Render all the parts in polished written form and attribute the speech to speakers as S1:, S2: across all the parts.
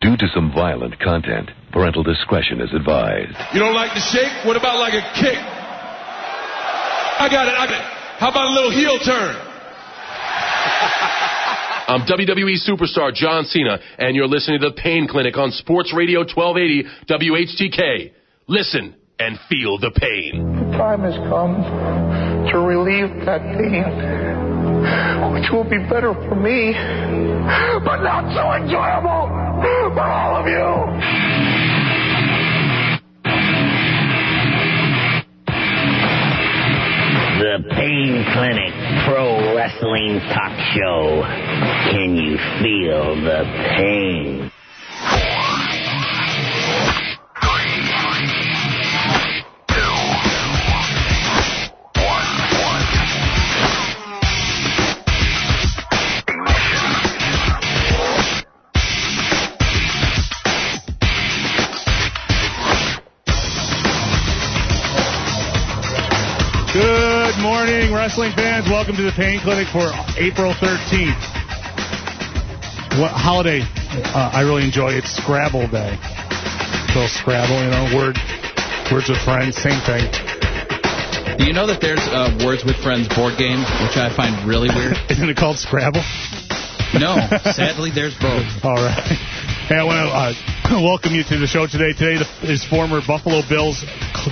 S1: Due to some violent content, parental discretion is advised.
S2: You don't like the shake? What about like a kick? I got it. How about a little heel turn?
S3: I'm WWE superstar John Cena, and you're listening to The Pain Clinic on Sports Radio 1280 WHTK. Listen and feel the pain.
S4: The time has come to relieve that pain, which will be better for me, but not so enjoyable for all of you.
S5: The Pain Clinic Pro Wrestling Talk Show. Can you feel the pain?
S6: Good morning, wrestling fans. Welcome to the Pain Clinic for April 13th. What holiday I really enjoy? It's Scrabble Day. So Scrabble, words with friends, same thing.
S7: Do you know that there's a Words with Friends board game, which I find really weird?
S6: Isn't it called Scrabble?
S7: No, sadly, there's both.
S6: All right. Hey, I want to welcome you to the show today. Today is former Buffalo Bills,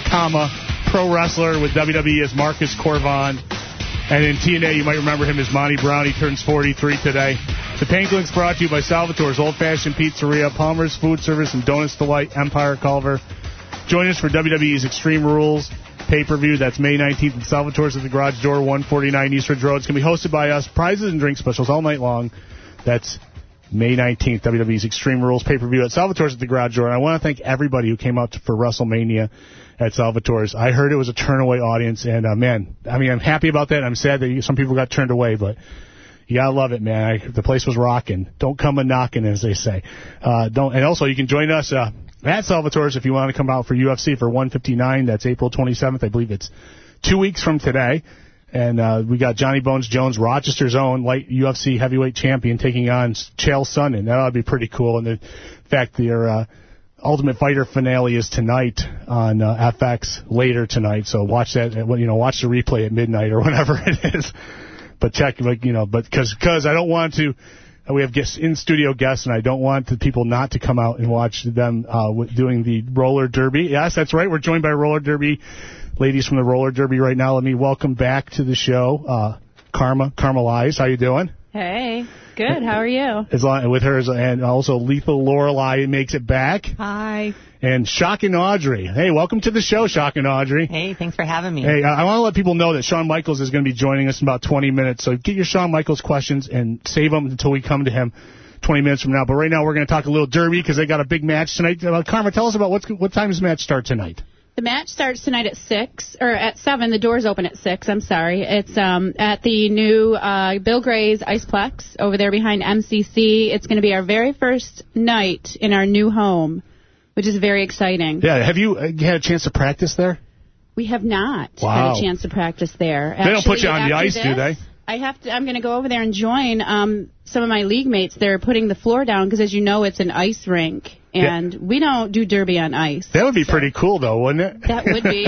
S6: pro wrestler with WWE as Marcus Corvon. And in TNA, you might remember him as Monty Brown. He turns 43 today. The Pain Clinic's brought to you by Salvatore's Old Fashioned Pizzeria, Palmer's Food Service, and Donuts Delight, Empire Culver. Join us for WWE's Extreme Rules pay-per-view. That's May 19th at Salvatore's at the Garage Door, 149 East Ridge Road. It's going to be hosted by us. Prizes and drink specials all night long. That's May 19th, WWE's Extreme Rules pay-per-view at Salvatore's at the Garage Door. And I want to thank everybody who came out for WrestleMania at Salvatore's. I heard it was a turn-away audience, and, I'm happy about that. I'm sad that some people got turned away, but you gotta love it, man. The place was rocking. Don't come a-knocking, as they say. And also, you can join us at Salvatore's if you want to come out for UFC for 159. That's April 27th. I believe it's 2 weeks from today. And we got Johnny Bones Jones, Rochester's own light UFC heavyweight champion, taking on Chael Sonnen. That ought to be pretty cool. And in fact, their Ultimate Fighter finale is tonight on FX later tonight. So watch that. Watch the replay at midnight or whatever it is. But check, because I don't want to. We have in-studio guests, and I don't want the people not to come out and watch them doing the roller derby. Yes, that's right. We're joined by roller derby ladies from the roller derby right now. Let me welcome back to the show Carmelize. How you doing?
S8: Hey, good. How are you?
S6: With her, and also Lethal Lorelei makes it back.
S9: Hi.
S6: And Shocking Audrey. Hey, welcome to the show, Shocking Audrey.
S9: Hey, thanks for having me.
S6: Hey, I want to let people know that Shawn Michaels is going to be joining us in about 20 minutes. So get your Shawn Michaels questions and save them until we come to him 20 minutes from now. But right now we're going to talk a little derby because they got a big match tonight. Karma, tell us about what time does the match start tonight?
S8: The match starts tonight at 6, or at 7. The doors open at 6. I'm sorry. It's at the new Bill Gray's Iceplex over there behind MCC. It's going to be our very first night in our new home, which is very exciting.
S6: Yeah. Have you had a chance to practice there?
S8: We have not
S6: had
S8: a chance to practice there.
S6: They don't put you on the ice, do they?
S8: I'm going to go over there and join some of my league mates. They're putting the floor down because, as you know, it's an ice rink. And we don't do derby on ice.
S6: That would be pretty cool, though, wouldn't it?
S8: That would be.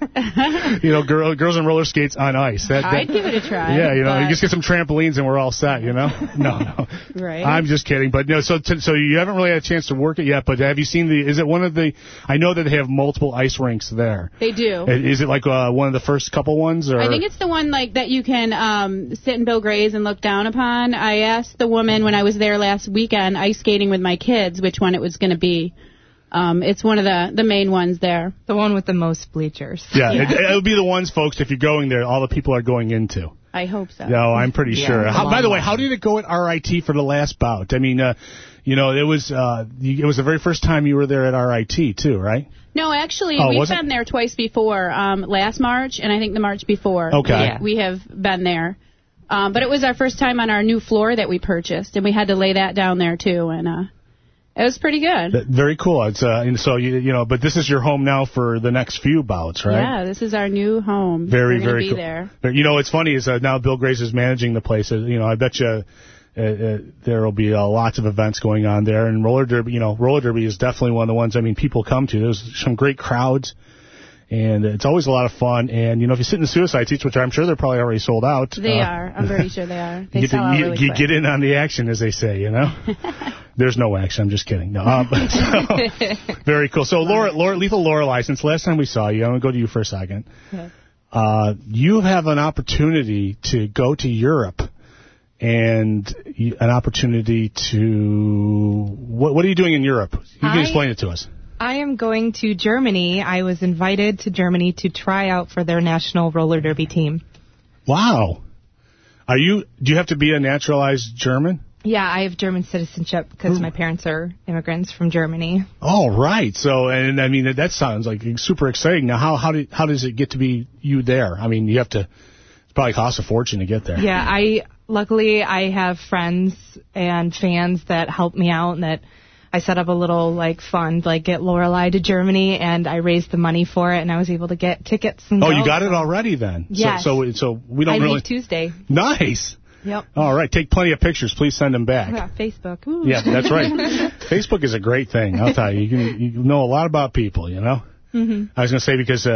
S6: Girls on roller skates on ice.
S8: I'd give it a try.
S6: Yeah, you just get some trampolines and we're all set, No.
S8: Right.
S6: I'm just kidding. But no, so you haven't really had a chance to work it yet, but have you seen is it one of the, I know that they have multiple ice rinks there.
S8: They do.
S6: Is it like one of the first couple ones? Or?
S8: I think it's the one that you can sit in Bill Gray's and look down upon. I asked the woman when I was there last weekend, ice skating with my kids, which one it was going to be. It's one of the main ones there.
S9: The one with the most bleachers.
S6: Yeah, it'll be the ones, folks, if you're going there, all the people are going into.
S8: I hope so.
S6: No, I'm pretty sure. By the way, how did it go at RIT for the last bout? I mean, it was the very first time you were there at RIT, too, right?
S8: No, actually, we've been there twice before. Last March, and I think the March before.
S6: Okay.
S8: We have been there. But it was our first time on our new floor that we purchased, and we had to lay that down there, too, and it was pretty good.
S6: Very cool. It's but this is your home now for the next few bouts, right?
S8: Yeah, this is our new home.
S6: Very,
S8: We're
S6: very
S8: be
S6: cool.
S8: There.
S6: What's funny is now Bill Grace is managing the place. I bet you There will be lots of events going on there, and roller derby is definitely one of the ones, people come to. There's some great crowds, and it's always a lot of fun. And, if you sit in the suicide seats, which I'm sure they're probably already sold out.
S8: They are. I'm very sure they are. They
S6: sell out really quick. Get in on the action, as they say, There's no action. I'm just kidding. No, very cool. So, Lethal Lorelei, since last time we saw you, I'm going to go to you for a second.
S8: Okay.
S6: You have an opportunity to go to Europe. And an opportunity to... What are you doing in Europe? You can explain it to us.
S9: I am going to Germany. I was invited to Germany to try out for their national roller derby team.
S6: Wow. Do you have to be a naturalized German?
S9: Yeah, I have German citizenship because my parents are immigrants from Germany.
S6: Oh, right. So, and that sounds like super exciting. Now, how does it get to be you there? You have to... It probably costs a fortune to get there.
S9: Yeah, Luckily, I have friends and fans that help me out, and that I set up a little fund, get Lorelei to Germany, and I raised the money for it, and I was able to get tickets. And
S6: you got it already then?
S9: Yes.
S6: So we don't really.
S9: I leave Tuesday.
S6: Nice.
S9: Yep.
S6: All right. Take plenty of pictures. Please send them back.
S9: Yeah, Facebook. Ooh.
S6: Yeah, that's right. Facebook is a great thing. I'll tell you. You can know a lot about people.
S9: Mm-hmm.
S6: I was going to say because,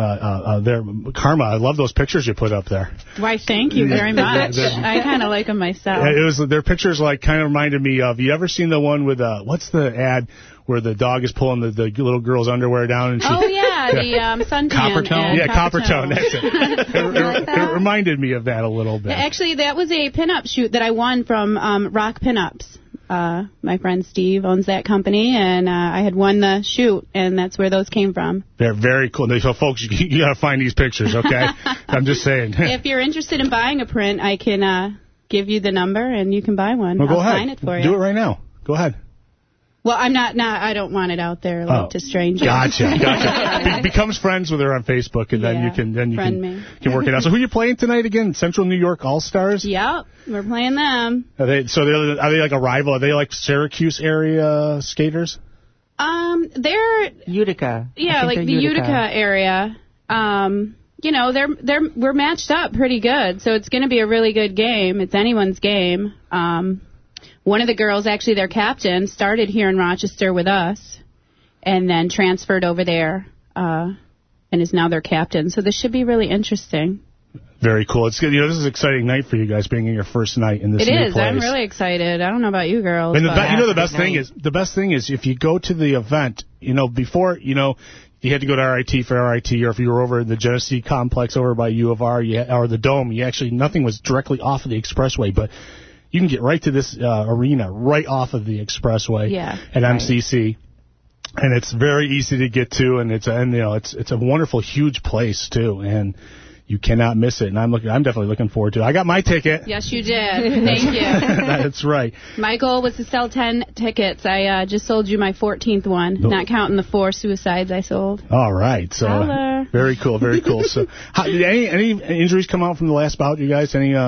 S6: Karma, I love those pictures you put up there.
S8: Why, thank you very much. I kind of like them myself.
S6: Their pictures kind of reminded me of, you ever seen the one with, what's the ad where the dog is pulling the little girl's underwear down? And
S8: the suntan.
S6: Coppertone? Yeah, Coppertone, that's it. It reminded me of that a little bit.
S8: Actually, that was a pinup shoot that I won from Rock Pinups. My friend Steve owns that company, and I had won the shoot, and that's where those came from.
S6: They're very cool. So, folks, you got to find these pictures, okay? I'm just saying.
S8: If you're interested in buying a print, I can give you the number, and you can buy one.
S6: Well, go ahead.
S8: I'll sign it for you.
S6: Do it right now. Go ahead.
S8: Well, I don't want it out there to strangers.
S6: Gotcha. Becomes friends with her on Facebook, and then you can work it out. So who are you playing tonight again? Central New York All-Stars?
S8: Yep, we're playing them.
S6: Are they like a rival? Are they like Syracuse area skaters?
S8: They're
S9: Utica.
S8: Yeah, like the Utica area. We're matched up pretty good, so it's going to be a really good game. It's anyone's game. One of the girls, actually their captain, started here in Rochester with us and then transferred over there and is now their captain. So this should be really interesting.
S6: Very cool. It's good. This is an exciting night for you guys being in your first night in this new place.
S8: It is. I'm really excited. I don't know about you girls.
S6: And the best thing is if you go to the event, before, you had to go to RIT for RIT, or if you were over in the Genesee complex over by U of R or the Dome, nothing was directly off of the expressway, but you can get right to this arena right off of the expressway at MCC, and it's very easy to get to, and it's a wonderful, huge place too, and you cannot miss it. And I'm definitely looking forward to it. I got my ticket.
S8: Yes, you did. Thank you.
S6: That's right.
S8: My goal was to sell 10 tickets. I just sold you my 14th one, not counting the 4 suicides I sold.
S6: All right. So very cool, very cool. So, did any injuries come out from the last bout, you guys? Any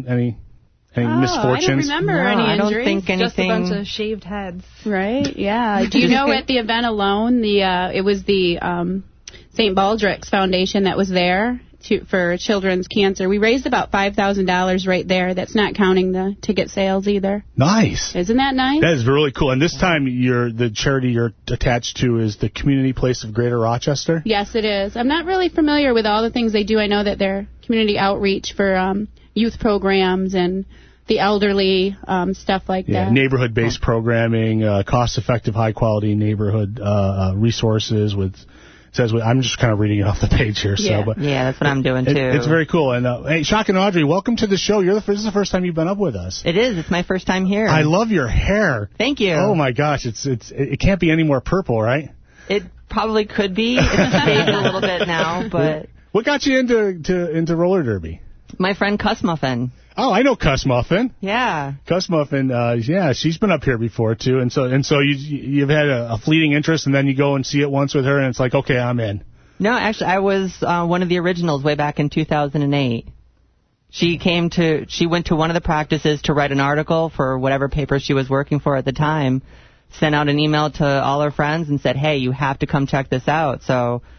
S6: misfortunes?
S8: I don't remember any injuries.
S9: I don't think anything.
S8: Just a bunch of shaved heads. Right, yeah. Do you know at the event alone, it was the St. Baldrick's Foundation that was there for children's cancer. We raised about $5,000 right there. That's not counting the ticket sales either.
S6: Nice.
S8: Isn't that nice?
S6: That is really cool. And this time, the charity you're attached to is the Community Place of Greater Rochester?
S8: Yes, it is. I'm not really familiar with all the things they do. I know that they're community outreach for youth programs and the elderly, stuff like that.
S6: Neighborhood-based programming, cost-effective, high-quality neighborhood resources with... I'm just kind of reading it off the page here.
S9: Yeah, that's what I'm doing, too.
S6: It's very cool. And hey, Shock and Audrey, welcome to the show. This is the first time you've been up with us.
S9: It is. It's my first time here.
S6: I love your hair.
S9: Thank you.
S6: Oh, my gosh. It can't be any more purple, right?
S9: It probably could be. It's faded a little bit now, but...
S6: What got you into roller derby?
S9: My friend Cuss Muffin.
S6: Oh, I know Cuss Muffin.
S9: Yeah.
S6: Cuss Muffin, she's been up here before, too. And so you've had a fleeting interest, and then you go and see it once with her, and it's like, okay, I'm in.
S9: No, actually, I was one of the originals way back in 2008. She went to one of the practices to write an article for whatever paper she was working for at the time, sent out an email to all her friends and said, hey, you have to come check this out. So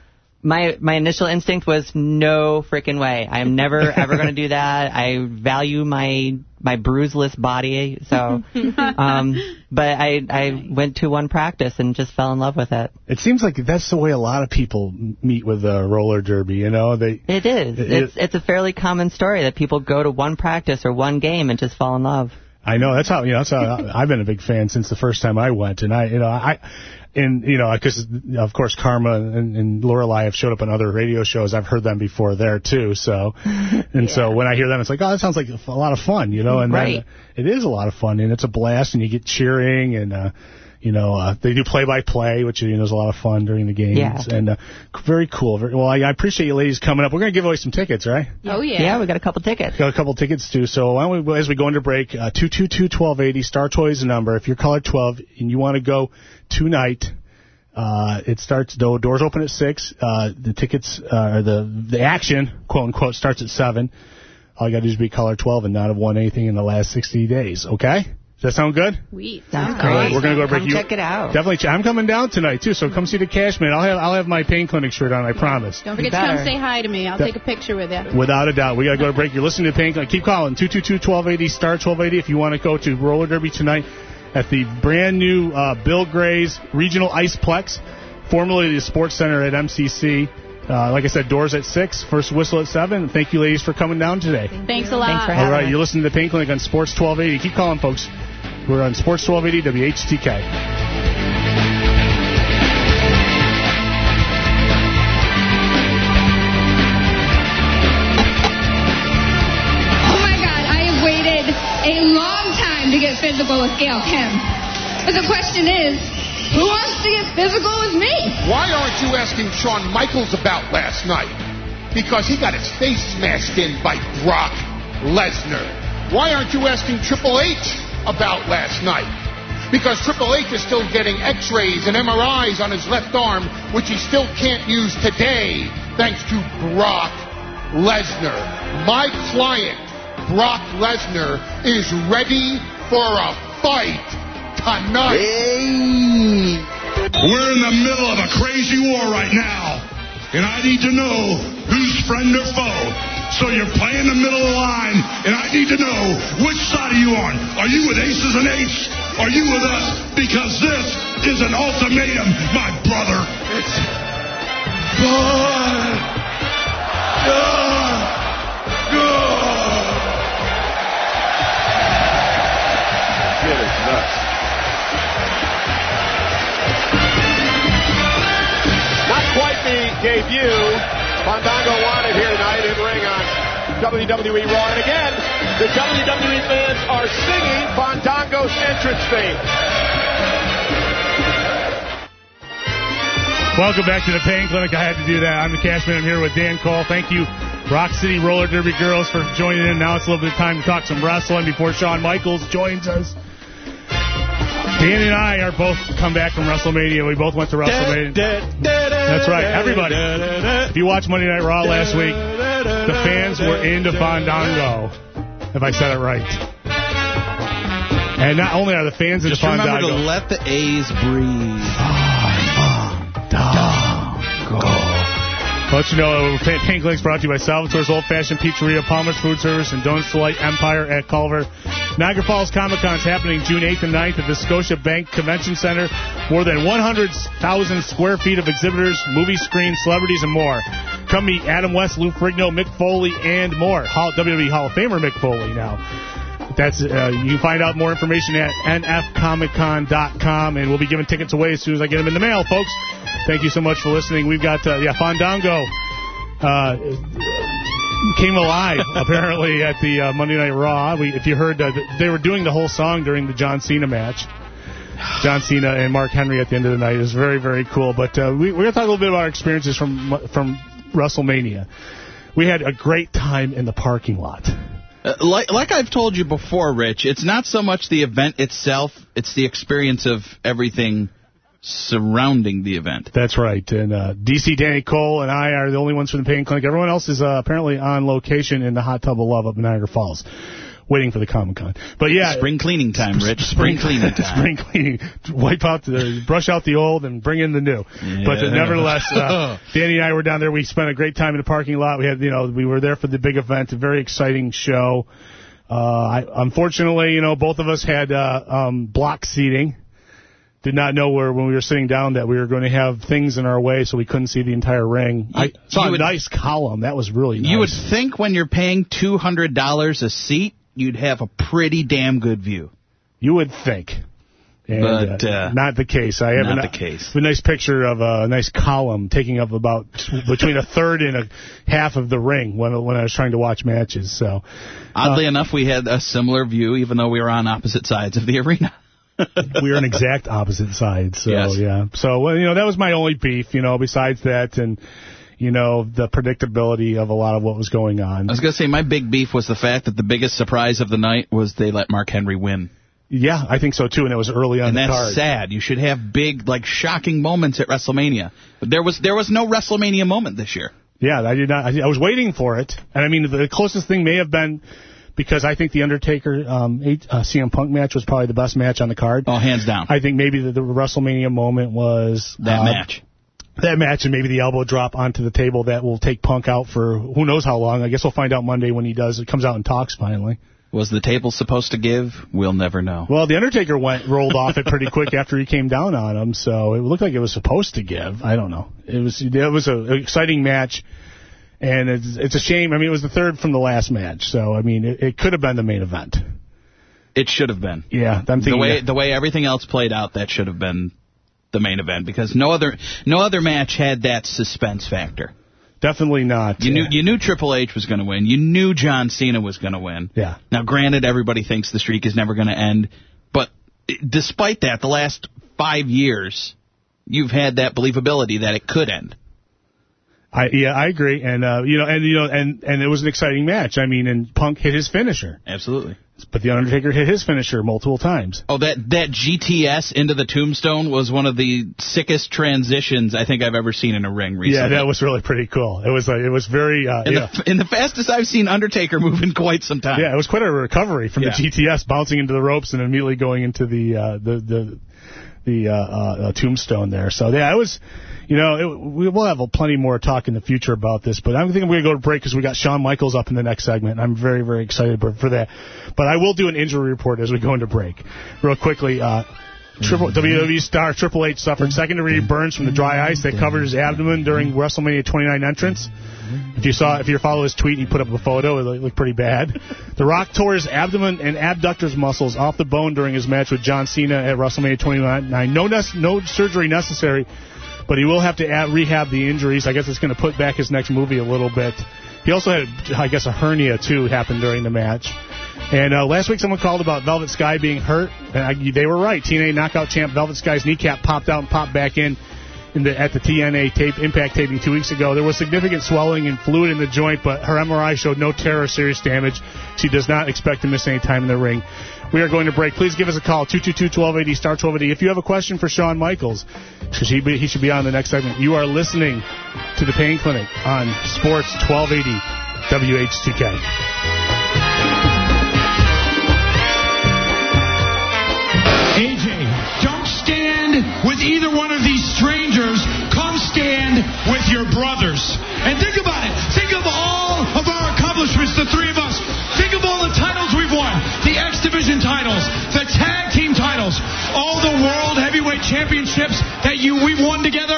S10: My initial instinct was no freaking way. I am never, ever going to do that. I value my bruiseless body. So, but I went to one practice and just fell in love with it.
S6: It seems like that's the way a lot of people meet with roller derby, you know?
S10: It is. It's a fairly common story that people go to one practice or one game and just fall in love.
S6: I know. That's how I've been a big fan since the first time I went. And because, of course, Karma and Lorelai have showed up on other radio shows. I've heard them before there, too. So, so when I hear them, it's like, oh, that sounds like a lot of fun, you know? And
S10: right.
S6: It is a lot of fun, and it's a blast, and you get cheering, and, they do play-by-play, which, is a lot of fun during the games.
S10: Yeah.
S6: And very cool. Well, I appreciate you ladies coming up. We're going to give away some tickets, right?
S8: Oh, yeah.
S10: Yeah, we got a couple tickets.
S6: Got a couple tickets, too. So why don't we, as we go into break, 222-1280, Star Toys the number. If you're caller 12 and you want to go tonight, it starts, doors open at 6. The tickets, or the action, quote-unquote, starts at 7. All you got to do is be caller 12 and not have won anything in the last 60 days, okay? Does that sound good?
S8: Sweet.
S10: Sounds
S6: All right,
S10: great.
S6: we're going to go to break.
S10: Come check it out.
S6: Definitely. I'm coming down tonight, too, so come see the Cashman. I'll have my Pain Clinic shirt on, I promise.
S8: Don't forget to come say hi to me. I'll take a picture with you.
S6: Without a doubt. We got to go to break. You're listening to Pain Clinic. Keep calling. 222-1280, star 1280 if you want to go to roller derby tonight at the brand new Bill Gray's Regional Iceplex, formerly the Sports Center at MCC. Like I said, doors at 6, first whistle at 7. Thank you, ladies, for coming down today.
S8: Thanks a lot.
S10: Thanks for having
S6: All right,
S10: us.
S6: you're listening to Pain Clinic on Sports 1280. Keep calling, folks. We're on Sports 1280 WHTK.
S11: Oh my God, I have waited a long time to get physical with Gail Kim. But the question is, who wants to get physical with me?
S12: Why aren't you asking Shawn Michaels about last night? Because he got his face smashed in by Brock Lesnar. Why aren't you asking Triple H about last night? Because Triple H is still getting x-rays and MRIs on his left arm, which he still can't use today, thanks to Brock Lesnar. My client, Brock Lesnar, is ready for a fight tonight.
S2: Hey. We're in the middle of a crazy war right now, and I need to know who's friend or foe. So you're playing the middle of the line, and I need to know which side are you on. Are you with Aces and Eights? Are you with us? Because this is an ultimatum, my brother. It's fun. Shit is nuts.
S13: Not quite the debut Fandango wanted here tonight in ring on WWE Raw. And again, the WWE fans are singing Fandango's entrance theme.
S6: Welcome back to the Pain Clinic. I had to do that. I'm the Cashman. I'm here with Dan Cole. Thank you, Rock City Roller Derby girls, for joining in. Now it's a little bit of time to talk some wrestling before Shawn Michaels joins us. Dan and I are both come back from WrestleMania. We both went to WrestleMania. That's right, everybody. If you watched Monday Night Raw last week, the fans were into Fandango, if I said it right. And not only are the fans into Fandango.
S7: Just remember to let the A's breathe.
S6: Fandango. I'll let you know, Pain Clinic's brought to you by Salvatore's Old Fashioned Pizzeria, Palmer's Food Service, and Donuts Delight Empire at Culver. Niagara Falls Comic-Con is happening June 8th and 9th at the Scotia Bank Convention Center. More than 100,000 square feet of exhibitors, movie screens, celebrities, and more. Come meet Adam West, Lou Ferrigno, Mick Foley, and more. WWE Hall of Famer Mick Foley now. That's you can find out more information at nfcomiccon.com, and we'll be giving tickets away as soon as I get them in the mail, folks. Thank you so much for listening. We've got Fandango came alive apparently at the Monday Night Raw. If you heard, they were doing the whole song during the John Cena match. John Cena and Mark Henry at the end of the night. It was very, very cool. But we're going to talk a little bit about our experiences from WrestleMania. We had a great time in the parking lot.
S7: Like I've told you before, Rich, it's not so much the event itself, it's the experience of everything surrounding the event.
S6: That's right. And DC, Danny Cole, and I are the only ones from the Pain Clinic. Everyone else is apparently on location in the Hot Tub of Love up in Niagara Falls. waiting for the Comic-Con. But yeah,
S7: spring cleaning time, Rich. Spring cleaning time.
S6: Spring cleaning. Brush out the old and bring in the new.
S7: Yeah.
S6: But nevertheless, Danny and I were down there. We spent a great time in the parking lot. We were there for the big event, a very exciting show. Unfortunately, both of us had block seating. Did not know when we were sitting down that we were going to have things in our way, so we couldn't see the entire ring. I saw a nice column. That was really nice.
S7: You would think when you're paying $200 a seat, you'd have a pretty damn good view.
S6: You would think. And,
S7: but
S6: not the case. I have
S7: not the case.
S6: A nice picture of a nice column taking up about between a third and a half of the ring when I was trying to watch matches. So,
S7: oddly enough, we had a similar view, even though we were on opposite sides of the arena.
S6: We were on exact opposite sides. So,
S7: yes.
S6: Yeah. So, that was my only beef, besides that and, the predictability of a lot of what was going on.
S7: I was going to say my big beef was the fact that the biggest surprise of the night was they let Mark Henry win.
S6: Yeah, I think so, too, and it was early on the card.
S7: And that's sad. You should have big, shocking moments at WrestleMania. But there was no WrestleMania moment this year.
S6: Yeah, I did not. I was waiting for it. And, the closest thing may have been because I think the Undertaker CM Punk match was probably the best match on the card.
S7: Oh, hands down.
S6: I think maybe the WrestleMania moment was
S7: that match.
S6: That match and maybe the elbow drop onto the table that will take Punk out for who knows how long. I guess we'll find out Monday when he comes out and talks finally.
S7: Was the table supposed to give? We'll never know.
S6: Well, the Undertaker rolled off it pretty quick after he came down on him, so it looked like it was supposed to give. I don't know. It was an exciting match, and it's a shame. It was the third from the last match, so it could have been the main event.
S7: It should have been.
S6: Yeah, I'm thinking
S7: the way everything else played out, that should have been the main event because no other match had that suspense factor.
S6: Definitely not.
S7: You knew Triple H was going to win. You knew John Cena was going to win.
S6: Yeah.
S7: Now, granted, everybody thinks the streak is never going to end, but despite that, the last 5 years, you've had that believability that it could end.
S6: I agree, and it was an exciting match. And Punk hit his finisher.
S7: Absolutely.
S6: But the Undertaker hit his finisher multiple times.
S7: Oh, that GTS into the tombstone was one of the sickest transitions I think I've ever seen in a ring recently.
S6: Yeah, that was really pretty cool. It was very
S7: in the fastest I've seen Undertaker move in quite some time.
S6: Yeah, it was quite a recovery from the GTS bouncing into the ropes and immediately going into the tombstone there. So yeah, it was. We will have plenty more talk in the future about this, but I think we're going to go to break because we got Shawn Michaels up in the next segment. I'm very, very excited for that. But I will do an injury report as we go into break. Real quickly, WWE star Triple H suffered second-degree burns from the dry ice that covered his abdomen during WrestleMania 29 entrance. If you follow his tweet, he put up a photo. It looked pretty bad. The Rock tore his abdomen and abductors muscles off the bone during his match with John Cena at WrestleMania 29. No surgery necessary. But he will have to rehab the injuries. I guess it's going to put back his next movie a little bit. He also had, I guess, a hernia, too, happen during the match. And last week someone called about Velvet Sky being hurt. And they were right. TNA Knockout champ Velvet Sky's kneecap popped out and popped back at the TNA Impact taping 2 weeks ago. There was significant swelling and fluid in the joint, but her MRI showed no tear or serious damage. She does not expect to miss any time in the ring. We are going to break. Please give us a call, 222-1280, star 1280. If you have a question for Shawn Michaels, he should be on the next segment. You are listening to The Pain Clinic on Sports 1280 WHTK.
S2: AJ, don't stand with either one of these strangers. Come stand with your brothers. And think about it. Think of all of our accomplishments, the three of us. Think of all the titles we've won. The X Division titles, the tag team titles, all the world heavyweight championships that we've won together.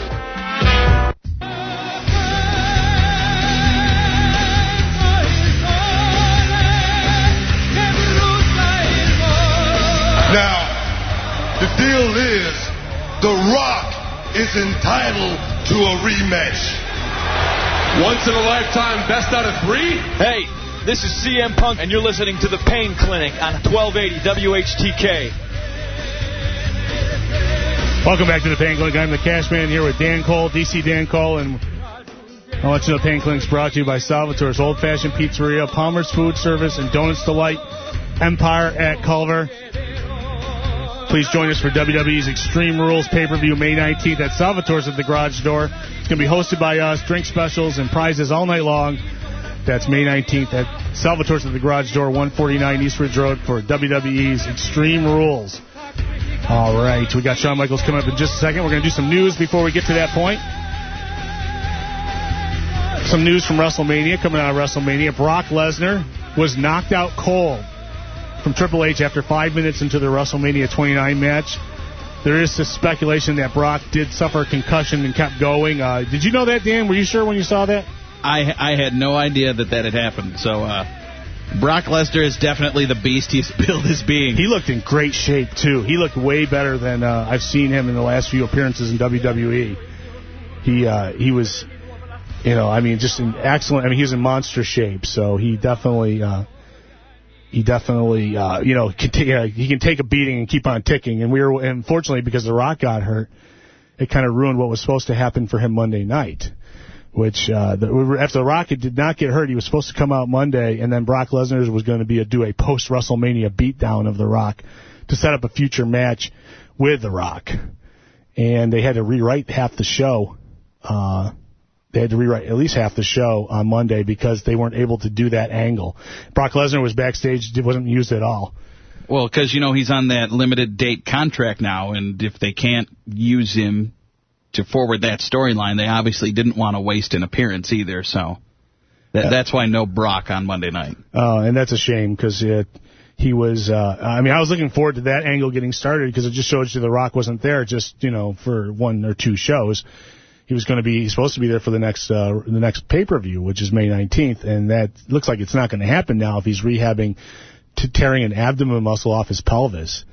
S12: Now, the deal is, The Rock is entitled to a rematch.
S13: Once in a lifetime, best out of 3?
S14: Hey, this is CM Punk, and you're listening to The Pain Clinic on 1280 WHTK.
S6: Welcome back to The Pain Clinic. I'm the Cash Man here with Dan Cole, DC Dan Cole, and I'll let you know The Pain Clinic's brought to you by Salvatore's Old Fashioned Pizzeria, Palmer's Food Service, and Donuts Delight, Empire at Culver. Please join us for WWE's Extreme Rules pay-per-view May 19th at Salvatore's at the Garage Door. It's going to be hosted by us, drink specials and prizes all night long. That's May 19th at Salvatore's at the Garage Door, 149 East Ridge Road for WWE's Extreme Rules. All right, we got Shawn Michaels coming up in just a second. We're going to do some news before we get to that point. Some news from WrestleMania, coming out of WrestleMania. Brock Lesnar was knocked out cold from Triple H after 5 minutes into the WrestleMania 29 match. There is this speculation that Brock did suffer a concussion and kept going. Did you know that, Dan? Were you sure when you saw that?
S7: I had no idea that had happened. So Brock Lesnar is definitely the beast he's billed as being.
S6: He looked in great shape, too. He looked way better than I've seen him in the last few appearances in WWE. He was, just in excellent. I mean, he was in monster shape, so he definitely... he can take a beating and keep on ticking. And unfortunately, because The Rock got hurt, it kind of ruined what was supposed to happen for him Monday night. Which, after The Rock did not get hurt, he was supposed to come out Monday, and then Brock Lesnar was going to do a post-WrestleMania beatdown of The Rock to set up a future match with The Rock. And they had to rewrite half the show. They had to rewrite at least half the show on Monday because they weren't able to do that angle. Brock Lesnar was backstage, wasn't used at all.
S7: Well, because, he's on that limited date contract now, and if they can't use him to forward that storyline, they obviously didn't want to waste an appearance either, so that's why no Brock on Monday night.
S6: And that's a shame because he was, I was looking forward to that angle getting started because it just shows you The Rock wasn't there just, for one or two shows. He's supposed to be there for the next pay-per-view, which is May 19th, and that looks like it's not going to happen now if he's rehabbing tearing an abdomen muscle off his pelvis.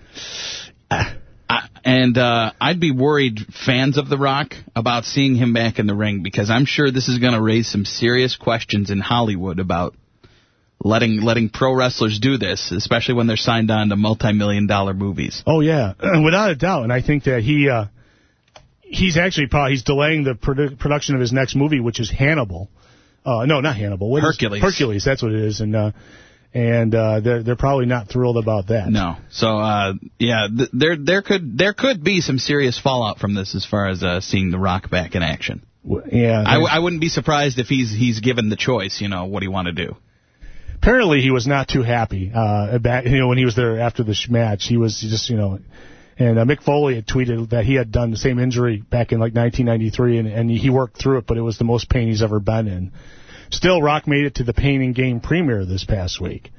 S7: And I'd be worried, fans of The Rock, about seeing him back in the ring, because I'm sure this is going to raise some serious questions in Hollywood about letting pro wrestlers do this, especially when they're signed on to multi-million-dollar movies.
S6: Oh, yeah, without a doubt. And I think that he's actually he's delaying the production of his next movie, which is Hannibal. No, not Hannibal.
S7: Hercules.
S6: Hercules, that's what it is. And they're probably not thrilled about that.
S7: No. So there could be some serious fallout from this as far as seeing The Rock back in action.
S6: Yeah.
S7: I wouldn't be surprised if he's given the choice. What do you want to do?
S6: Apparently, he was not too happy. When he was there after the match, he was just And Mick Foley had tweeted that he had done the same injury back in 1993, and he worked through it, but it was the most pain he's ever been in. Still, Rock made it to the Pain and Gain premiere this past week.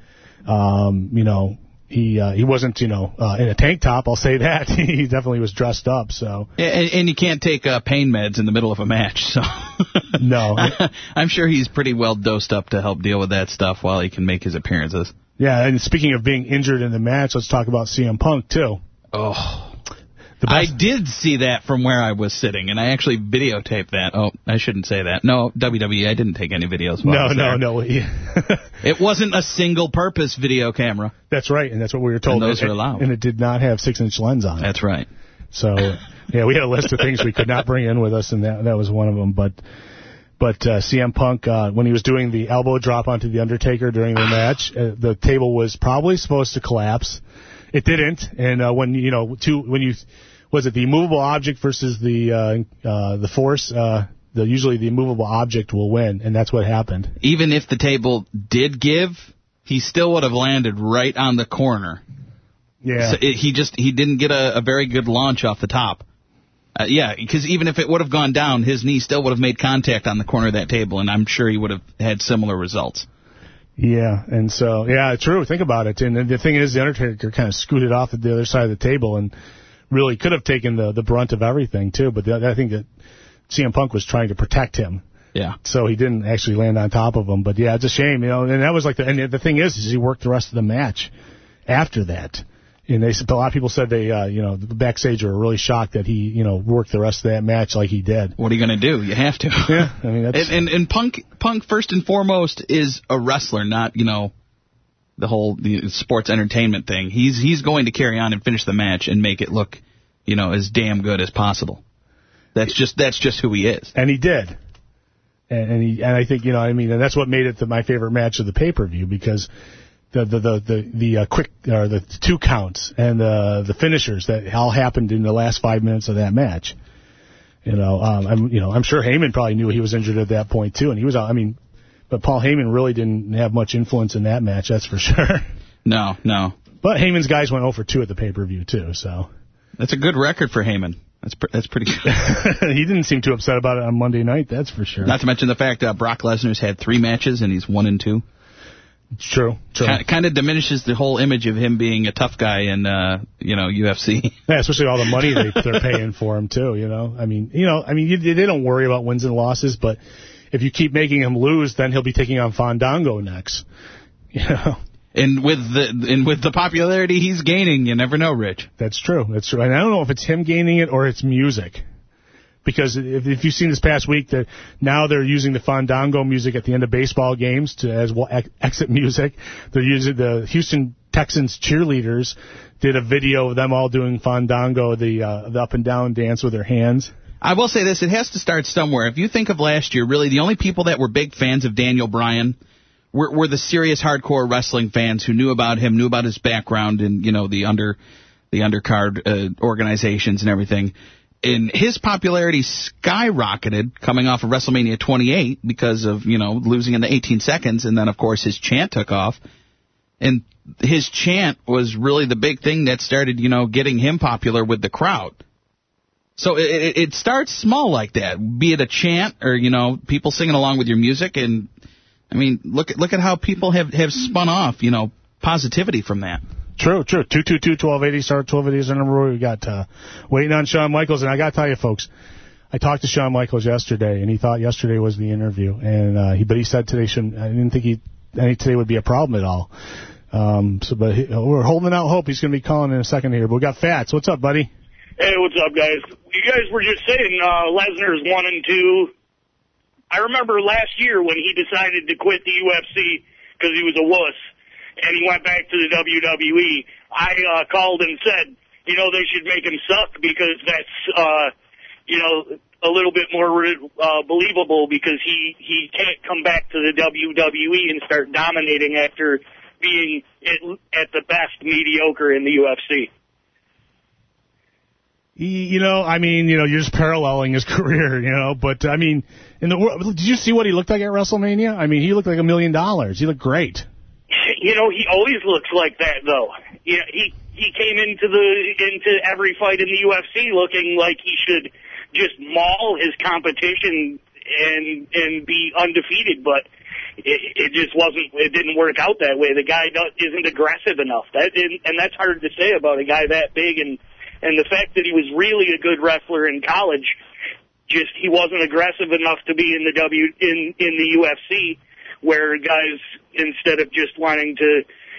S6: He wasn't, in a tank top, I'll say that. He definitely was dressed up, so.
S7: Yeah, and you can't take pain meds in the middle of a match, so.
S6: No.
S7: I'm sure he's pretty well dosed up to help deal with that stuff while he can make his appearances.
S6: Yeah, and speaking of being injured in the match, let's talk about CM Punk, too.
S7: Oh. I did see that from where I was sitting, and I actually videotaped that. Oh, I shouldn't say that. No, WWE, I didn't take any videos.
S6: No.
S7: It wasn't a single-purpose video camera.
S6: That's right, and that's what we were told.
S7: And those are allowed.
S6: And it did not have 6-inch lens on it.
S7: That's right.
S6: So, yeah, we had a list of things we could not bring in with us, and that was one of them. But CM Punk, when he was doing the elbow drop onto The Undertaker during the match, the table was probably supposed to collapse. It didn't, and was it the immovable object versus the force? Usually the immovable object will win, and that's what happened.
S7: Even if the table did give, he still would have landed right on the corner.
S6: Yeah.
S7: So he didn't get a very good launch off the top. Because even if it would have gone down, his knee still would have made contact on the corner of that table, and I'm sure he would have had similar results.
S6: Yeah, and so, true. Think about it. And the thing is, The Undertaker kind of scooted off at the other side of the table and really could have taken the brunt of everything, too. But I think that CM Punk was trying to protect him.
S7: Yeah.
S6: So he didn't actually land on top of him. But, yeah, it's a shame, And that was and the thing is he worked the rest of the match after that. And a lot of people said the backstage were really shocked that he, worked the rest of that match like he did.
S7: What are you going to do? You have to.
S6: Yeah, I mean that's.
S7: And Punk first and foremost is a wrestler, not the whole sports entertainment thing. He's going to carry on and finish the match and make it look, as damn good as possible. That's just who he is.
S6: And he did. And I think and that's what made it my favorite match of the pay-per-view because. The two counts and the finishers that all happened in the last 5 minutes of that match. I'm sure Heyman probably knew he was injured at that point too, and he was out. But Paul Heyman really didn't have much influence in that match, that's for sure.
S7: No.
S6: But Heyman's guys went 0-2 at the pay-per-view, too, so...
S7: That's a good record for Heyman. That's pretty good.
S6: He didn't seem too upset about it on Monday night, that's for sure.
S7: Not to mention the fact that Brock Lesnar's had 3 matches and he's 1-2.
S6: It's true.
S7: Kind of diminishes the whole image of him being a tough guy in, UFC.
S6: Yeah, especially all the money they're paying for him, too, I mean, they don't worry about wins and losses, but if you keep making him lose, then he'll be taking on Fandango next,
S7: And with the popularity he's gaining, you never know, Rich.
S6: That's true. And I don't know if it's him gaining it or it's music. Because if you've seen this past week, that now they're using the Fandango music at the end of baseball games as exit music. They're using the Houston Texans cheerleaders did a video of them all doing Fandango, the up and down dance with their hands.
S7: I will say this, it has to start somewhere. If you think of last year, really the only people that were big fans of Daniel Bryan were the serious hardcore wrestling fans who knew about him, knew about his background and, the undercard organizations and everything. And his popularity skyrocketed coming off of WrestleMania 28 because of, losing in the 18 seconds. And then, of course, his chant took off. And his chant was really the big thing that started, getting him popular with the crowd. So it starts small like that, be it a chant or, people singing along with your music. And, I mean, look at how people have spun off, positivity from that.
S6: True. 222-1280, start 1280 is the number. We got waiting on Shawn Michaels. And I got to tell you, folks, I talked to Shawn Michaels yesterday, and he thought yesterday was the interview. And but he said today I didn't think today would be a problem at all. But we're holding out hope he's going to be calling in a second here. But we got Fats. What's up, buddy?
S15: Hey, what's up, guys? You guys were just saying Lesnar's 1-2. I remember last year when he decided to quit the UFC because he was a wuss, and he went back to the WWE. I called and said, they should make him suck because that's, a little bit more believable because he can't come back to the WWE and start dominating after being at the best mediocre in the UFC.
S6: You're just paralleling his career, but, I mean, in the world, did you see what he looked like at WrestleMania? I mean, he looked like $1 million. He looked great.
S15: He always looks like that, though. He came into every fight in the UFC looking like he should just maul his competition and be undefeated, but it just wasn't. It didn't work out that way. The guy isn't aggressive enough. And that's hard to say about a guy that big. And the fact that he was really a good wrestler in college, just he wasn't aggressive enough to be in the UFC, where guys, instead of just wanting to,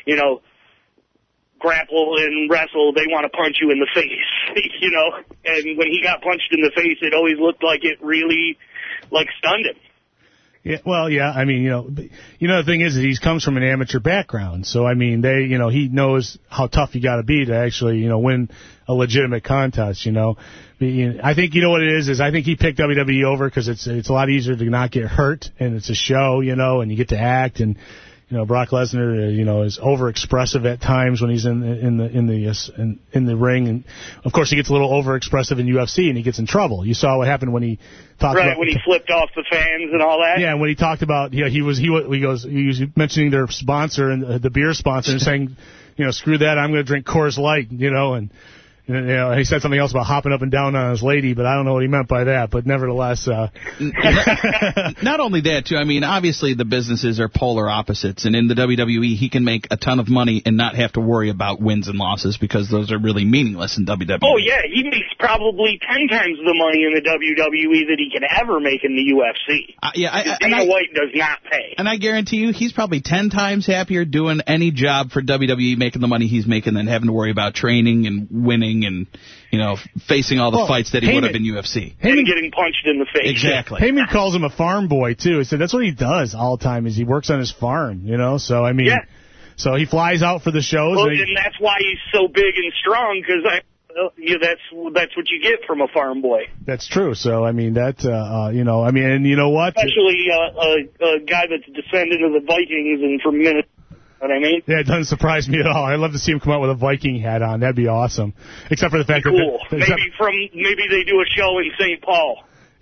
S15: grapple and wrestle, they want to punch you in the face, And when he got punched in the face, it always looked like it really, stunned him.
S6: Yeah, well, yeah, I mean, the thing is that he comes from an amateur background. So, I mean, he knows how tough you got to be to actually, win a legitimate contest, I think, what it is I think he picked WWE over because it's a lot easier to not get hurt, and it's a show, and you get to act, and, Brock Lesnar, is overexpressive at times when he's in the ring, and of course he gets a little overexpressive in UFC and he gets in trouble. You saw what happened when he talked about
S15: when he flipped off the fans and all that.
S6: Yeah, and when he talked about he was mentioning their sponsor and the beer sponsor and saying, screw that, I'm going to drink Coors Light, and he said something else about hopping up and down on his lady, but I don't know what he meant by that. But nevertheless,
S7: not only that, too. I mean, obviously the businesses are polar opposites, and in the WWE, he can make a ton of money and not have to worry about wins and losses because those are really meaningless in WWE.
S15: Oh yeah, he makes probably 10 times the money in the WWE that he can ever make in the UFC. Dana White does not pay,
S7: and I guarantee you, he's probably 10 times happier doing any job for WWE, making the money he's making, than having to worry about training and winning and, facing all the fights that he would have in UFC.
S15: And getting punched in the face.
S7: Exactly.
S6: Heyman calls him a farm boy, too. He said that's what he does all the time is he works on his farm, So, I mean, so he flies out for the shows.
S15: Well, and that's why he's so big and strong, because that's what you get from a farm boy.
S6: That's true. So, I mean, and you know what?
S15: Especially a guy that's a descendant of the Vikings and from Minnesota. What I mean?
S6: Yeah, it doesn't surprise me at all. I'd love to see him come out with a Viking hat on. That'd be awesome. Except for the fact
S15: maybe they do a show in St. Paul.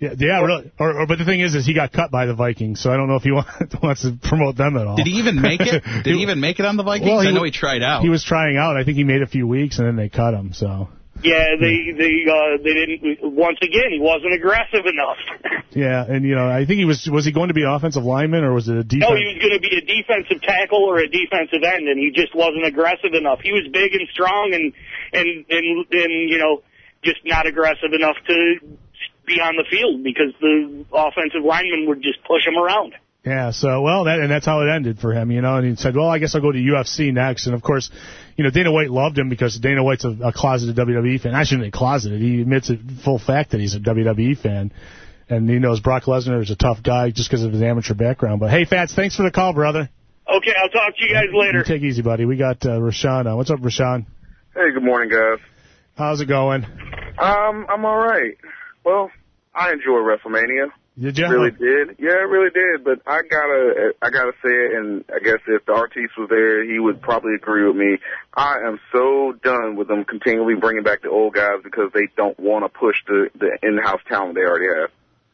S6: Yeah, really. But the thing is he got cut by the Vikings, so I don't know if he wants to promote them at all.
S7: Did he even make it? Did he even make it on the Vikings?
S6: Well,
S7: I know he tried out.
S6: He was trying out. I think he made a few weeks, and then they cut him. So.
S15: Yeah, they didn't. Once again, he wasn't aggressive enough.
S6: Yeah, and I think he was he going to be an offensive lineman or was it a defense?
S15: No, he was going to be a defensive tackle or a defensive end, and he just wasn't aggressive enough. He was big and strong and just not aggressive enough to be on the field because the offensive linemen would just push him around.
S6: Yeah, so, that's how it ended for him, and he said, well, I guess I'll go to UFC next. And, of course, Dana White loved him because Dana White's a closeted WWE fan. I shouldn't say closeted. He admits it full fact that he's a WWE fan. And he knows Brock Lesnar is a tough guy just because of his amateur background. But, hey, Fats, thanks for the call, brother.
S15: Okay, I'll talk to you guys later.
S6: You take it easy, buddy. We got Rashawn on. What's up, Rashawn?
S16: Hey, good morning, guys.
S6: How's it going?
S16: I'm all right. Well, I enjoy WrestleMania.
S6: Did you?
S16: Really did. Yeah, I really did. But I gotta say it, and I guess if the Artiste was there, he would probably agree with me. I am so done with them continually bringing back the old guys because they don't want to push the in-house talent they already have.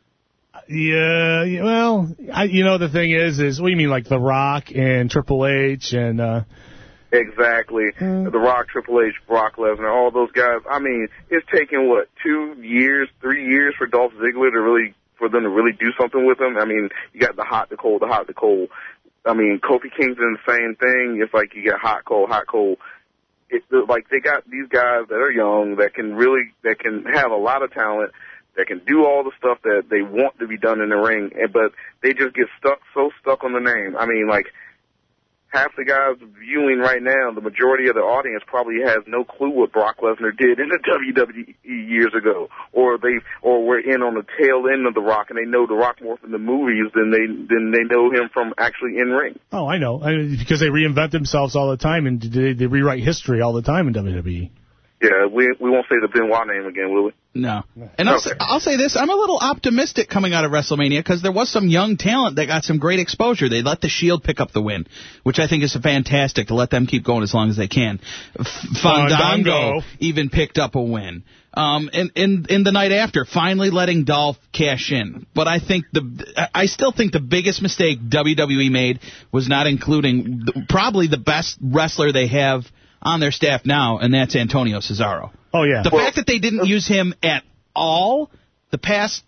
S6: Yeah, well, the thing is, what do you mean, like The Rock and Triple H and...
S16: Exactly. The Rock, Triple H, Brock Lesnar, all those guys. I mean, it's taken, 2 years, 3 years for Dolph Ziggler for them to really do something with him. I mean, you got the hot, the cold, the hot, the cold. I mean, Kofi Kingston, the same thing. It's like you got hot, cold, hot, cold. They got these guys that are young that can have a lot of talent, that can do all the stuff that they want to be done in the ring, but they just get so stuck on the name. I mean, half the guys viewing right now, the majority of the audience probably has no clue what Brock Lesnar did in the WWE years ago, or we're in on the tail end of The Rock, and they know The Rock more from the movies than they know him from actually in ring.
S6: Oh, I know, because they reinvent themselves all the time, and they rewrite history all the time in WWE.
S16: Yeah, we won't say the Benoit name again, will we?
S7: No. And I'll say this. I'm a little optimistic coming out of WrestleMania because there was some young talent that got some great exposure. They let the Shield pick up the win, which I think is fantastic to let them keep going as long as they can. Fandango even picked up a win. In the night after, finally letting Dolph cash in. But I still think the biggest mistake WWE made was not including probably the best wrestler they have on their staff now, and that's Antonio Cesaro.
S6: Oh, yeah.
S7: The fact that they didn't use him at all for the past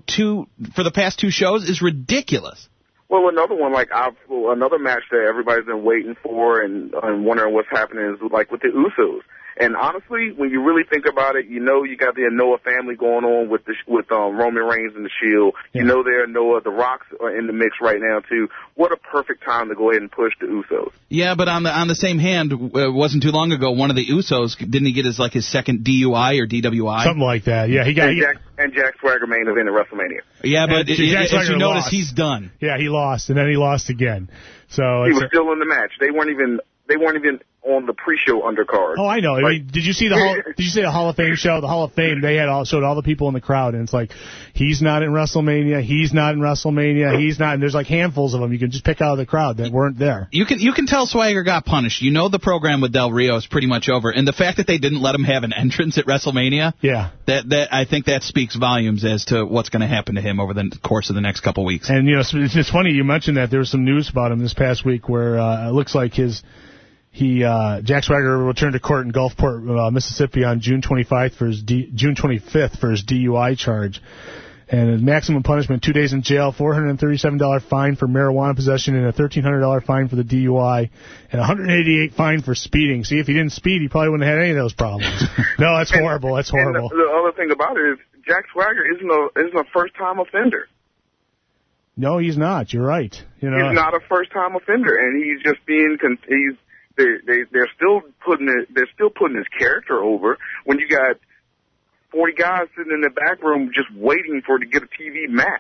S7: 2 shows is ridiculous.
S16: Well, another one, another match that everybody's been waiting for and wondering what's happening is with the Usos. And honestly, when you really think about it, you got the Noah family going on with Roman Reigns and the Shield. Yeah. The Rocks are in the mix right now too. What a perfect time to go ahead and push the Usos.
S7: Yeah, but on the same hand, it wasn't too long ago, one of the Usos, didn't he get his second DUI or DWI?
S6: Something like that. Yeah,
S16: and Jack Swagger main event at WrestleMania.
S7: Yeah, but as you notice,
S6: lost.
S7: He's done.
S6: Yeah, he lost, and then he lost again. So
S16: he was still in the match. They weren't even on the pre-show undercard.
S6: Oh, I know. I mean, did you see the Hall of Fame show? The Hall of Fame, they showed all the people in the crowd, and it's like, he's not in WrestleMania, he's not in WrestleMania, he's not, and there's handfuls of them you can just pick out of the crowd that weren't there.
S7: You can tell Swagger got punished. The program with Del Rio is pretty much over, and the fact that they didn't let him have an entrance at WrestleMania,
S6: yeah,
S7: that I think that speaks volumes as to what's going to happen to him over the course of the next couple weeks.
S6: And it's funny you mentioned that. There was some news about him this past week where it looks like Jack Swagger returned to court in Gulfport, Mississippi on June 25th for his DUI charge. And his maximum punishment, 2 days in jail, $437 fine for marijuana possession, and a $1,300 fine for the DUI, and $188 fine for speeding. See, if he didn't speed, he probably wouldn't have had any of those problems. No, that's horrible. That's horrible.
S16: And the other thing about it is Jack Swagger isn't a first-time offender.
S6: No, he's not. You're right.
S16: He's not a first-time offender, and he's just they're still putting his character over when you got 40 guys sitting in the back room just waiting to get a TV match.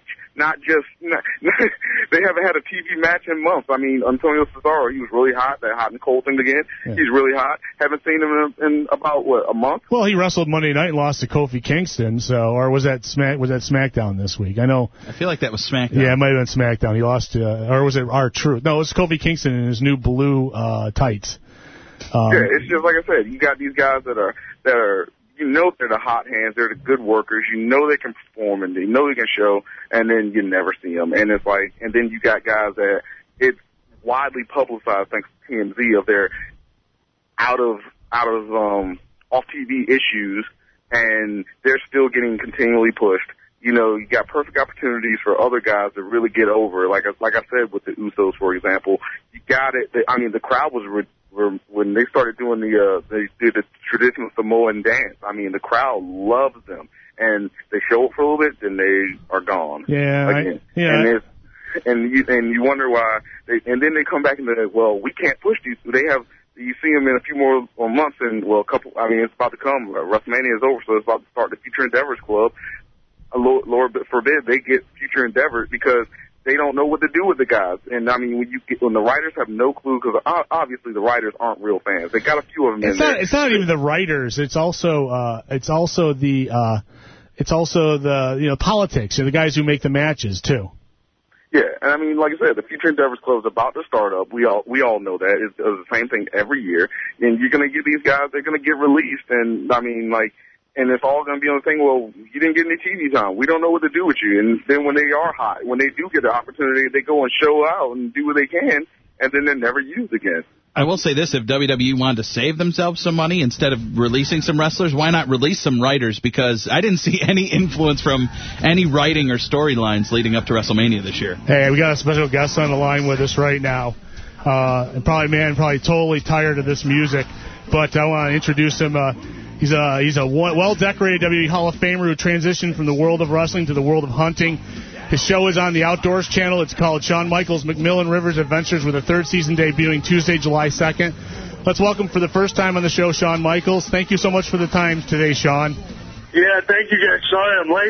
S16: They haven't had a TV match in months. I mean, Antonio Cesaro, he was really hot. That hot and cold thing again. Yeah. He's really hot. Haven't seen him in about a month.
S6: Well, he wrestled Monday night and lost to Kofi Kingston. Or was that SmackDown this week? I
S7: feel like that was SmackDown.
S6: Yeah, it might have been SmackDown. He lost to, or was it R-Truth? No, it was Kofi Kingston in his new blue tights.
S16: Yeah, it's just like I said. You got these guys that are you know they're the hot hands, they're the good workers, you know they can perform and you know they can show, and then you never see them. And it's like, and then you got guys that it's widely publicized thanks to TMZ of their out of off TV issues, and they're still getting continually pushed. You know, you got perfect opportunities for other guys to really get over. Like I said with the Usos, for example, you got it. I mean, the crowd was when they started doing they did the traditional Samoan dance. I mean, the crowd loves them, and they show up for a little bit, then they are gone.
S6: Yeah,
S16: and you wonder why. And then they come back and they're, well, we can't push these. You see them in a few more months, and well, it's about to come. WrestleMania is over, so it's about to start the Future Endeavors Club. Lord forbid they get Future Endeavors because they don't know what to do with the guys. And I mean, when the writers have no clue, because obviously the writers aren't real fans. They got a few of them in there.
S6: It's not even the writers. It's also the politics and the guys who make the matches too.
S16: Yeah, and I mean, like I said, the Future Endeavors Club is about to start up. We all know that. It's the same thing every year. And you're going to get these guys, they're going to get released. And I mean, and it's all going to be on the thing, well, you didn't get any TV time. We don't know what to do with you. And then when they are hot, when they do get the opportunity, they go and show out and do what they can, and then they're never used again.
S7: I will say this, if WWE wanted to save themselves some money, instead of releasing some wrestlers, why not release some writers? Because I didn't see any influence from any writing or storylines leading up to WrestleMania this year.
S6: Hey, we got a special guest on the line with us right now. And probably totally tired of this music. But I want to introduce him. He's a well-decorated WWE Hall of Famer who transitioned from the world of wrestling to the world of hunting. His show is on the Outdoors Channel. It's called Shawn Michaels McMillan Rivers Adventures, with a third season debuting Tuesday, July 2nd. Let's welcome for the first time on the show Shawn Michaels. Thank you so much for the time today, Shawn.
S17: Yeah, thank you, guys. Sorry I'm late.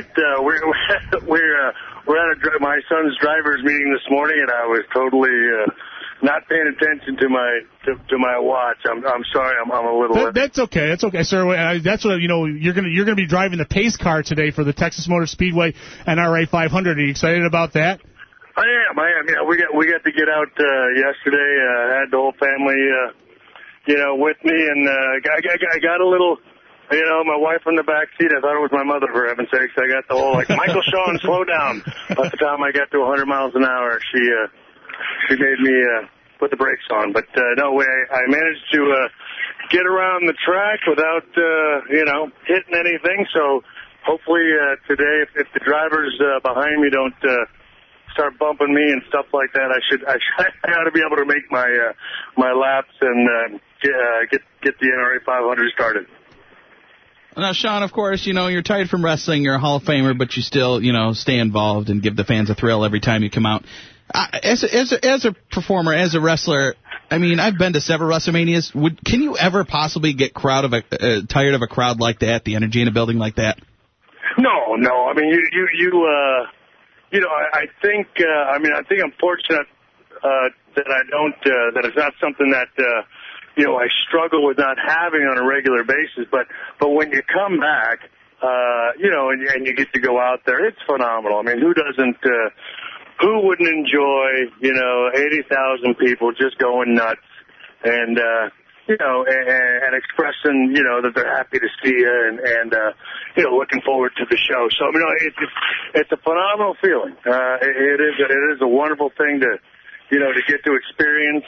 S17: We're at my son's driver's meeting this morning, and I was totally not paying attention to my watch. I'm sorry. I'm a little.
S6: That's okay. That's okay, sir. That's what you're gonna be driving the pace car today for the Texas Motor Speedway NRA 500. Are you excited about that?
S17: I am. Yeah, we got to get out yesterday. Had the whole family, with me, and I got a little. My wife in the back seat, I thought it was my mother, for heaven's sakes. I got the whole, Michael Shawn, slow down. By the time I got to 100 miles an hour, she made me put the brakes on. But, no way, I managed to get around the track without, hitting anything. So hopefully today, if the drivers behind me don't start bumping me and stuff like that, I ought to be able to make my laps and get the NRA 500 started.
S7: Now, Shawn, of course, you're tired from wrestling. You're a Hall of Famer, but you still, stay involved and give the fans a thrill every time you come out. As a performer, as a wrestler, I mean, I've been to several WrestleManias. Can you ever possibly get tired of a crowd like that, the energy in a building like that?
S17: No. I mean, I think I'm fortunate that it's not something that. I struggle with not having on a regular basis, but when you come back, and you get to go out there, it's phenomenal. I mean, who wouldn't enjoy, 80,000 people just going nuts and expressing, that they're happy to see you and looking forward to the show. So, it's a phenomenal feeling. It is a wonderful thing to get to experience,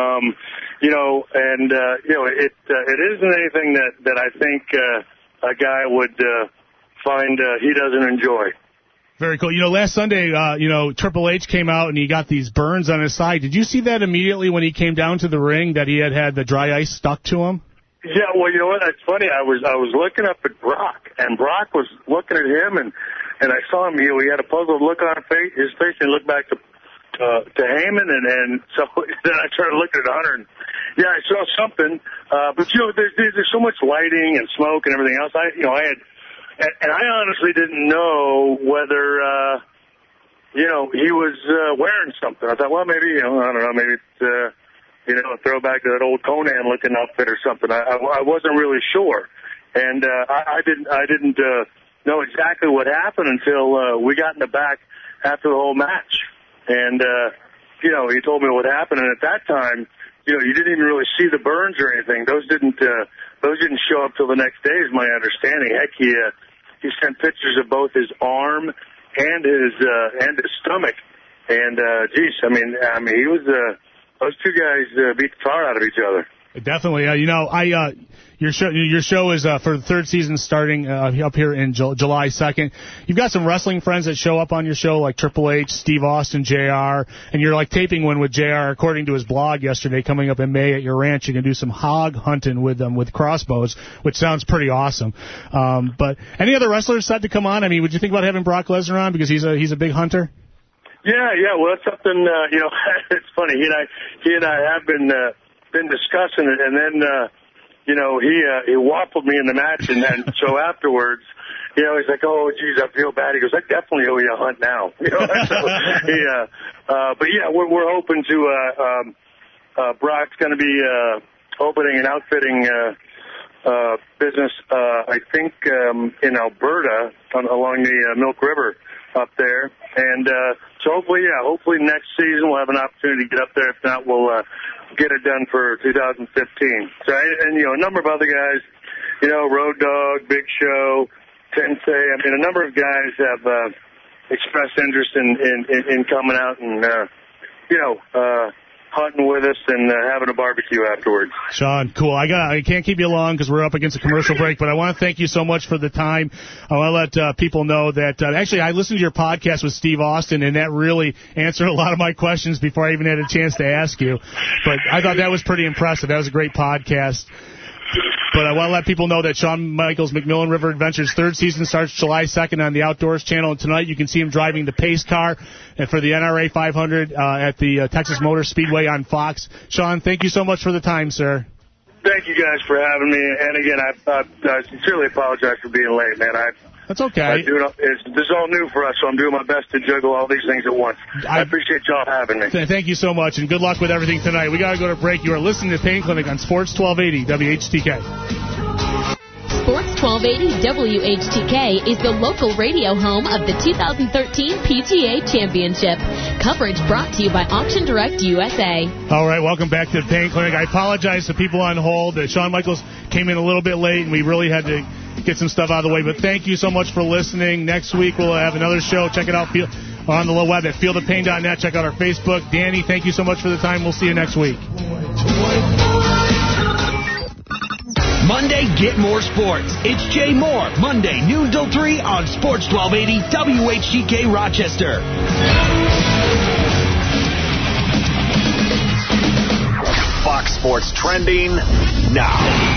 S17: it isn't anything that I think a guy would find he doesn't enjoy.
S6: Very cool. Last Sunday, Triple H came out and he got these burns on his side. Did you see that immediately when he came down to the ring, that he had the dry ice stuck to him?
S17: Yeah, well, you know what? That's funny. I was looking up at Brock, and Brock was looking at him, and I saw him. He had a puzzled look on his face, and he looked back to Heyman, and so then I started looking at Hunter, and yeah, I saw something. But there's so much lighting and smoke and everything else. I honestly didn't know whether he was wearing something. I thought, well, maybe I don't know, maybe it's a throwback to that old Conan looking outfit or something. I wasn't really sure, and I didn't know exactly what happened until we got in the back after the whole match. And, he told me what happened. And at that time, you didn't even really see the burns or anything. Those didn't those didn't show up till the next day, is my understanding. Heck, he sent pictures of both his arm and his stomach. And geez, I mean, he was those two guys beat the tar out of each other.
S6: Definitely. Your show is for the third season starting up here in July 2nd. You've got some wrestling friends that show up on your show, like Triple H, Steve Austin, JR, and you're like taping one with JR, according to his blog yesterday, coming up in May at your ranch. You can do some hog hunting with them with crossbows, which sounds pretty awesome. But any other wrestlers set to come on? I mean, would you think about having Brock Lesnar on because he's a big hunter?
S17: Yeah. Well, that's something. It's funny. He and I have been discussing it, and then. He waffled me in the match, and then so afterwards, he's like, "Oh, geez, I feel bad." He goes, "I definitely owe you a hunt now." But yeah, we're hoping to. Brock's going to be opening an outfitting business, I think, in Alberta along the Milk River up there, and so hopefully next season we'll have an opportunity to get up there. If not, we'll get it done for 2015. So, and a number of other guys, Road Dogg, Big Show, Tensei. I mean, a number of guys have expressed interest in coming out and hunting with us and having a barbecue afterwards.
S6: Sean, cool. I can't keep you long because we're up against a commercial break, but I want to thank you so much for the time. I want to let people know that actually I listened to your podcast with Steve Austin, and that really answered a lot of my questions before I even had a chance to ask you. But I thought that was pretty impressive. That was a great podcast. But I want to let people know that Shawn Michaels' McMillan River Adventures third season starts July 2nd on the Outdoors Channel. And tonight you can see him driving the pace car for the NRA 500 at the Texas Motor Speedway on Fox. Sean, thank you so much for the time, sir.
S17: Thank you guys for having me. And again, I sincerely apologize for being late, man.
S6: That's okay.
S17: This is all new for us, so I'm doing my best to juggle all these things at once. I appreciate y'all having me.
S6: Thank you so much, and good luck with everything tonight. We got to go to break. You are listening to Pain Clinic on Sports 1280 WHTK.
S18: Sports 1280 WHTK is the local radio home of the 2013 PGA Championship. Coverage brought to you by Auction Direct USA.
S6: All right, welcome back to the Pain Clinic. I apologize to people on hold that Shawn Michaels came in a little bit late, and we really had to get some stuff out of the way. But thank you so much for listening. Next week we'll have another show. Check it out on the web at fieldofpain.net. Check out our Facebook. Danny, thank you so much for the time. We'll see you next week.
S19: Monday, get more sports. It's Jay Moore, Monday, noon till 3 on Sports 1280 WHTK Rochester.
S20: Fox Sports Trending now.